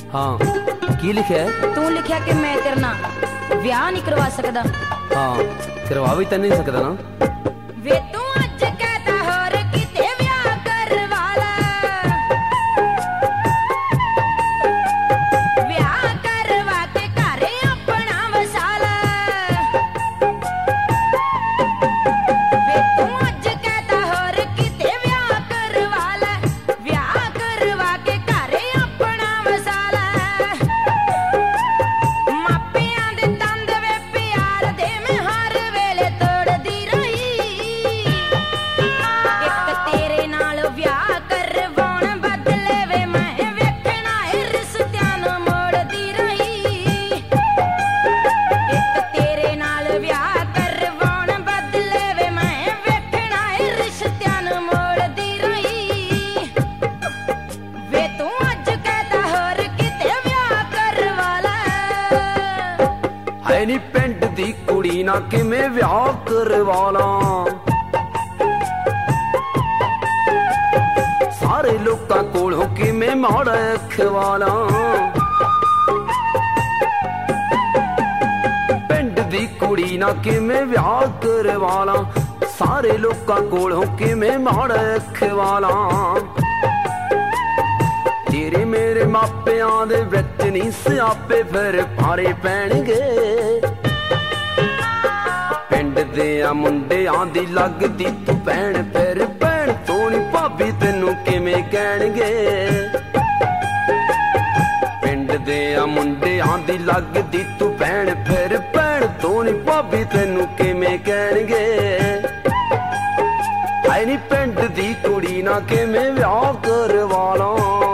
हाँ की लिखिया है? तू लिखिया कि मैं तेरे ना ब्याह नहीं करवा सकदा। हाँ करवा भी तो नहीं सकता ना। वे तू अज कहता होर किते ब्याह करवा ला, ब्याह करवा के घरे अपना वसा ला। वे तू अज कहता होर किते ब्याह करवा ला, ब्याह करवा के घरे अपना वसा ला। मापियां दे तंद वे प्यार दे मैं हर वेले तोड़दी रही। एक तेरे नाल ब्याह करवाउण बदले वे मैं वेखना ए रिश्तियां नूं मोड़दी रही। एक तेरे नाल ब्याह करवाउण बदले वे मैं वेखना ए रिश्तियां नूं मोड़दी रही। वे तू अज कहता होर किते ब्याह करवा ला। है नी पिंड दी कुड़ी ना किवें विआह करवा ला। सारे लोकां कोलों किवें माड़ा खवाला। पिंड दी कुड़ी ना किवें विआह करवा ला। सारे लोकां कोलों किवें माड़ा खवाला। तेरे मेरे मापियां दे विच नहीं सियापे फिर भारे पैणगे। पिंड दे आ मुंडियां दी लगदी तू भैण फिर भैण तूं नी भाभी तैनूं किवें कहणगे। पिंड दे आ मुंडियां दी लगदी तू भैण फिर भैण तूं नी भाभी तैनूं किवें कहणगे। है नी पिंड दी कुड़ी ना किवें विआह करवा ला।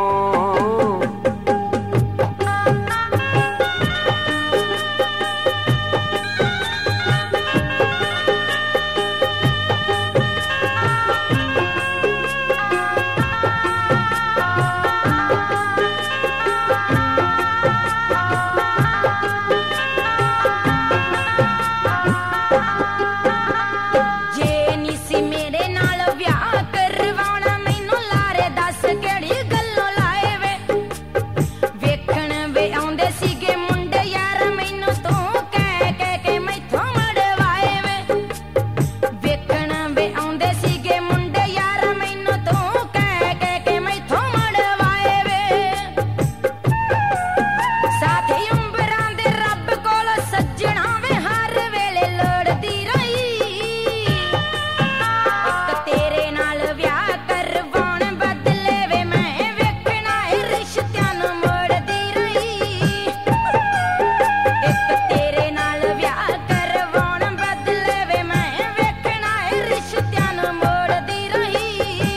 जे नी सी मेरे नाल ब्याह करवाउणा मैनूं लारे दस किहड़ी गल्लों लाए वे। वेखण वे आउंदे सीगे मुंडे यार मैनूं तूं कह के मैथों मड़वाए वे। वेखण वे आउंदे सीगे मुंडे यार मैनूं तूं कह के मैथों मड़वाए वे। साथी उंबरां दे रब कोल सज्जणा वे हर वेले लोड़दी रही। एक तेरे नाल ब्याह करवाउण बदले वे मैं वेखना ए रिश्तियां नूं मोड़दी रही। एक तेरे नाल ब्याह करवाउण बदले वे मैं वेखना ए रिश्तियां नूं मोड़दी रही।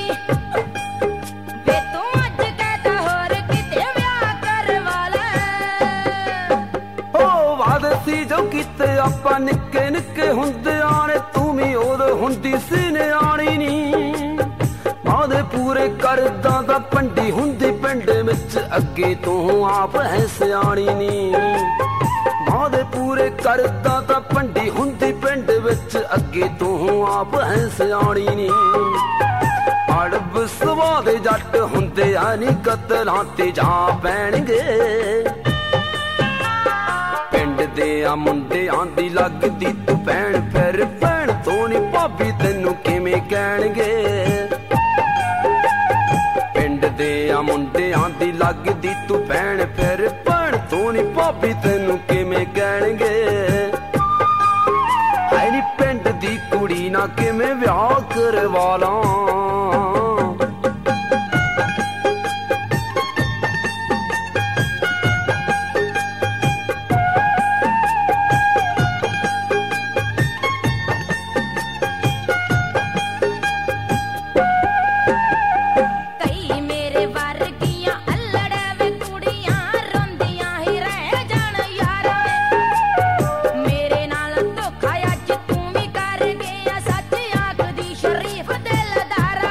वे तू अज कहता होर किते ब्याह करवा ला। ओ वादे सी जो किते आपां निक्के निक्के हुंदियां ने तू भी उदों हुंदी सी निआणी नी। वादे पूरे करदा तां पंडी हुंदी पिंड विच अगे तू आप है सियाणी नी। वादे पूरे करदा तां पंडी हुंदी पिंड विच अगे तू आप है सियाणी नी। अड़ब सुभाऽ दे जट हुंदे आ नी कतलां ते जा पैणगे। पिंड दे आ मुंडियां दी लगदी तू भैण फिर भैण तूं नी भाभी तैनूं किवें कहणगे। पिंड दे आ मुंडियां दी लगदी तू भैण फिर भैण तूं नी भाभी तैनूं किवें कहणगे। है नी पिंड दी कुड़ी ना किवें विआह करवा ला। कई मेरे वर्गियां अल्लड़ वे कुड़ियां रोंदियां ही रह जाण यारा। मेरे नाल धोखा अज तूं भी कर गया सच आखदी शरीफ दिलदारा।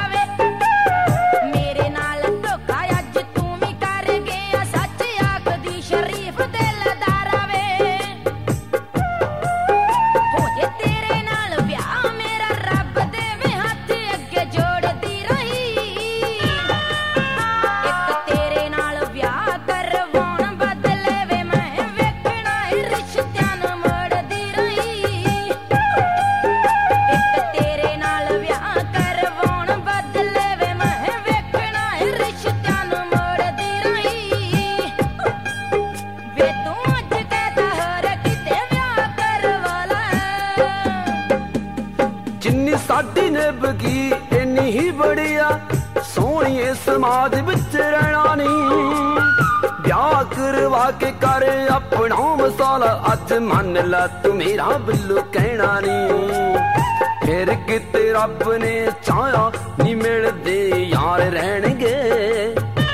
ਜ਼ਿੰਦਗੀ ਇੰਨੀ ਹੀ ਬੜੀਆ ਸੋਹਣੀਏ ਸਮਾਜ ਵਿੱਚ ਰਹਿਣਾ ਨੀ ਵਿਆਹ ਕਰਵਾ ਕੇ ਕਰ ਆਪਣਾ ਮਸਾਲਾ ਅੱਜ ਮੰਨ ਲਾ ਤੂੰ ਮੇਰਾ ਬਿੱਲੂ ਕਹਿਣਾ ਨੀ ਫਿਰ ਕਿਤੇ ਰੱਬ ਨੇ ਚਾਹਿਆ ਨੀ ਮਿਲਦੇ ਯਾਰ ਰਹਿਣਗੇ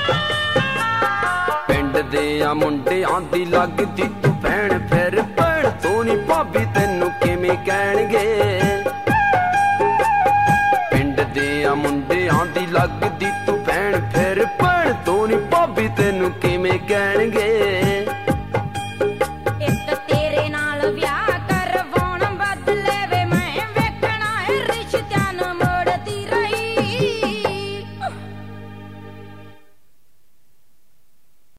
ਪਿੰਡ ਦੇ ਆ ਮੁੰਡਿਆਂ ਦੀ ਲੱਗਦੀ ਤੂੰ ਭੈਣ ਫਿਰ ਭੈਣ ਤੋਂ ਨੀ ਭਾਬੀ ਤੈਨੂੰ ਕਿਵੇਂ ਕਹਿਣਗੇ ਪਿੰਡ ਦੇ ਆ ਮੁੰਡਿਆਂ ਦੀ ਲੱਗਦੀ ਤੂੰ ਭੈਣ ਫਿਰ ਭੈਣ ਤੋਂ ਨੀ ਭਾਬੀ ਤੈਨੂੰ ਕਿਵੇਂ ਕਹਿਣਗੇ